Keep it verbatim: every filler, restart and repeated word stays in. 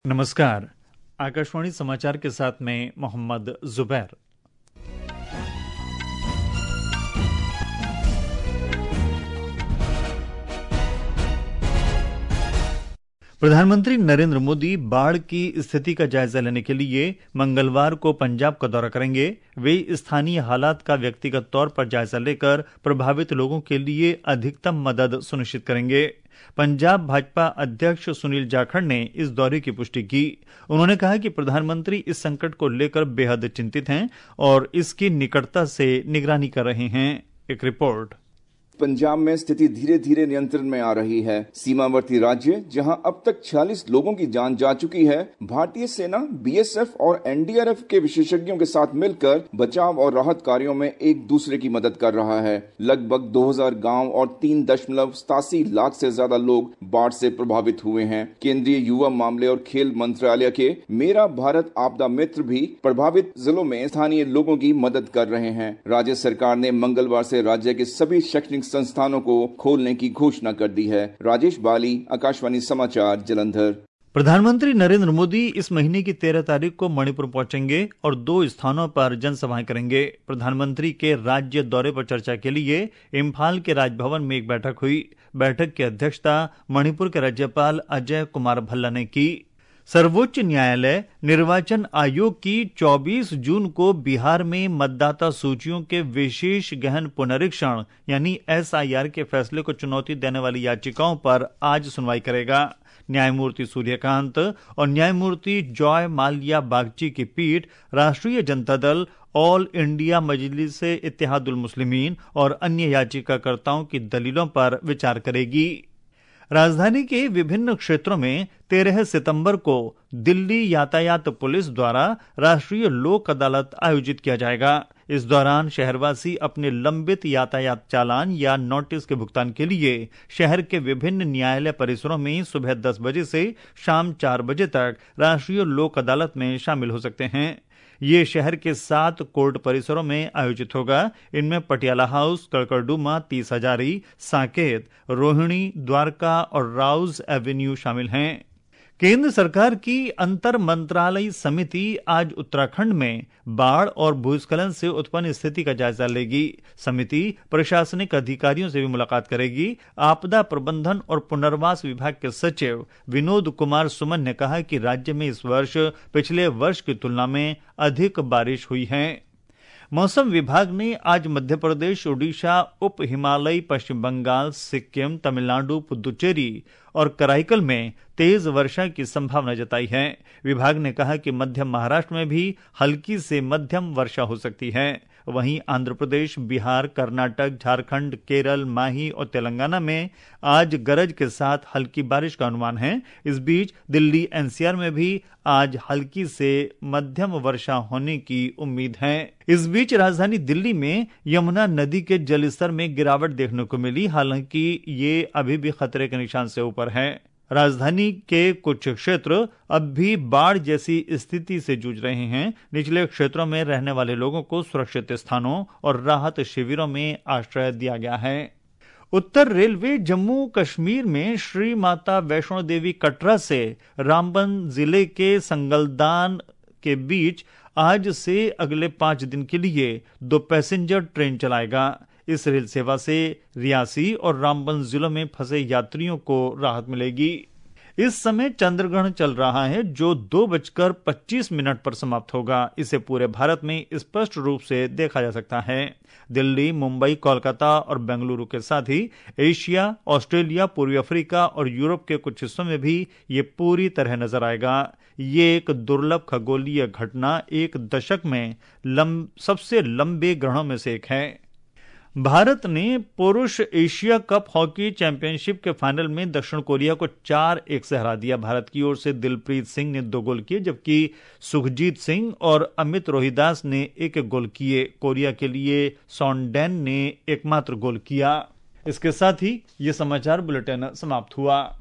नमस्कार। आकाशवाणी समाचार के साथ में मोहम्मद जुबैर। प्रधानमंत्री नरेंद्र मोदी बाढ़ की स्थिति का जायजा लेने के लिए मंगलवार को पंजाब का दौरा करेंगे। वे स्थानीय हालात का व्यक्तिगत तौर पर जायजा लेकर प्रभावित लोगों के लिए अधिकतम मदद सुनिश्चित करेंगे। पंजाब भाजपा अध्यक्ष सुनील जाखड़ ने इस दौरे की पुष्टि की। उन्होंने कहा कि प्रधानमंत्री इस संकट को लेकर बेहद चिंतित हैं और इसकी निकटता से निगरानी कर रहे हैं। एक रिपोर्ट। पंजाब में स्थिति धीरे धीरे नियंत्रण में आ रही है। सीमावर्ती राज्य जहां अब तक छियालीस लोगों की जान जा चुकी है, भारतीय सेना, बीएसएफ और एनडीआरएफ के विशेषज्ञों के साथ मिलकर बचाव और राहत कार्यों में एक दूसरे की मदद कर रहा है। लगभग दो हज़ार गांव और तीन दशमलव सतासी लाख से ज्यादा लोग बाढ़ से प्रभावित हुए हैं। केंद्रीय युवा मामले और खेल मंत्रालय के मेरा भारत आपदा मित्र भी प्रभावित जिलों में स्थानीय लोगों की मदद कर रहे हैं। राज्य सरकार ने मंगलवार से राज्य के सभी शैक्षणिक संस्थानों को खोलने की घोषणा कर दी है। राजेश बाली, आकाशवाणी समाचार, जलंधर। प्रधानमंत्री नरेंद्र मोदी इस महीने की तेरह तारीख को मणिपुर पहुंचेंगे और दो स्थानों पर जनसभाएं करेंगे। प्रधानमंत्री के राज्य दौरे पर चर्चा के लिए इम्फाल के राजभवन में एक बैठक हुई। बैठक की अध्यक्षता मणिपुर के राज्यपाल अजय कुमार भल्ला ने की। सर्वोच्च न्यायालय निर्वाचन आयोग की चौबीस जून को बिहार में मतदाता सूचियों के विशेष गहन पुनरीक्षण यानी एसआईआर के फैसले को चुनौती देने वाली याचिकाओं पर आज सुनवाई करेगा। न्यायमूर्ति सूर्यकांत और न्यायमूर्ति जॉय माल्या बागची की पीठ राष्ट्रीय जनता दल, ऑल इंडिया मजलिस इत्तेहादुल मुस्लिमीन और अन्य याचिकाकर्ताओं की दलीलों पर विचार करेगी। राजधानी के विभिन्न क्षेत्रों में तेरह सितंबर को दिल्ली यातायात पुलिस द्वारा राष्ट्रीय लोक अदालत आयोजित किया जाएगा। इस दौरान शहरवासी अपने लंबित यातायात चालान या नोटिस के भुगतान के लिए शहर के विभिन्न न्यायालय परिसरों में सुबह दस बजे से शाम चार बजे तक राष्ट्रीय लोक अदालत में शामिल हो सकते हैं। ये शहर के सात कोर्ट परिसरों में आयोजित होगा। इनमें पटियाला हाउस, कड़कड़डूमा, तीस हजारी, साकेत, रोहिणी, द्वारका और राउज एवेन्यू शामिल हैं। केंद्र सरकार की अंतर मंत्रालयी समिति आज उत्तराखंड में बाढ़ और भूस्खलन से उत्पन्न स्थिति का जायजा लेगी। समिति प्रशासनिक अधिकारियों से भी मुलाकात करेगी। आपदा प्रबंधन और पुनर्वास विभाग के सचिव विनोद कुमार सुमन ने कहा कि राज्य में इस वर्ष पिछले वर्ष की तुलना में अधिक बारिश हुई है। मौसम विभाग ने आज मध्य प्रदेश, उड़ीसा, उप हिमालयी पश्चिम बंगाल, सिक्किम, तमिलनाडु, पुदुचेरी और कराईकल में तेज वर्षा की संभावना जताई है। विभाग ने कहा कि मध्य महाराष्ट्र में भी हल्की से मध्यम वर्षा हो सकती है। वहीं आंध्र प्रदेश, बिहार, कर्नाटक, झारखंड, केरल, माही और तेलंगाना में आज गरज के साथ हल्की बारिश का अनुमान है। इस बीच दिल्ली एनसीआर में भी आज हल्की से मध्यम वर्षा होने की उम्मीद है। इस बीच राजधानी दिल्ली में यमुना नदी के जलस्तर में गिरावट देखने को मिली, हालांकि ये अभी भी खतरे के निशान से ऊपर है। राजधानी के कुछ क्षेत्र अब भी बाढ़ जैसी स्थिति से जूझ रहे हैं। निचले क्षेत्रों में रहने वाले लोगों को सुरक्षित स्थानों और राहत शिविरों में आश्रय दिया गया है। उत्तर रेलवे जम्मू कश्मीर में श्री माता वैष्णो देवी कटरा से रामबन जिले के संगलदान के बीच आज से अगले पांच दिन के लिए दो पैसेंजर ट्रेन चलाएगा। इस रेल सेवा से रियासी और रामबन जिलों में फंसे यात्रियों को राहत मिलेगी। इस समय चंद्रग्रहण चल रहा है जो दो बजकर पच्चीस मिनट पर समाप्त होगा। इसे पूरे भारत में स्पष्ट रूप से देखा जा सकता है। दिल्ली, मुंबई, कोलकाता और बेंगलुरु के साथ ही एशिया, ऑस्ट्रेलिया, पूर्वी अफ्रीका और यूरोप के कुछ हिस्सों में भी ये पूरी तरह नजर आएगा। ये एक दुर्लभ खगोलीय घटना एक दशक में लंब, सबसे लंबे ग्रहणों में से एक है। भारत ने पुरुष एशिया कप हॉकी चैंपियनशिप के फाइनल में दक्षिण कोरिया को चार एक से हरा दिया। भारत की ओर से दिलप्रीत सिंह ने दो गोल किए, जबकि सुखजीत सिंह और अमित रोहिदास ने एक एक गोल किए। कोरिया के लिए सॉन्डेन ने एकमात्र गोल किया। इसके साथ ही ये समाचार बुलेटिन समाप्त हुआ।